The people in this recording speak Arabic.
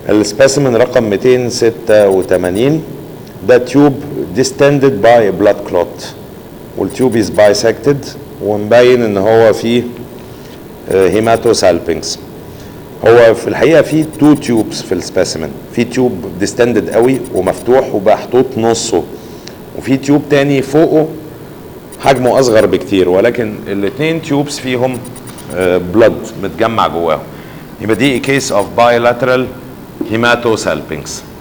السبيسيمن رقم 286 ده تيوب distended by blood clot، والتيوب is bisected ومبين ان هو فيه هيماتوسالبينجز. هو في الحقيقه في تو تيوبس في السبيسيمن، في تيوب ديستندد قوي ومفتوح ومحطوط نصه، وفي تيوب تاني فوقه حجمه اصغر بكتير، ولكن الاثنين تيوبس فيهم بلد متجمع جواهم. يبقى دي كيس اوف بايلاترال هيماتوسالبينجز.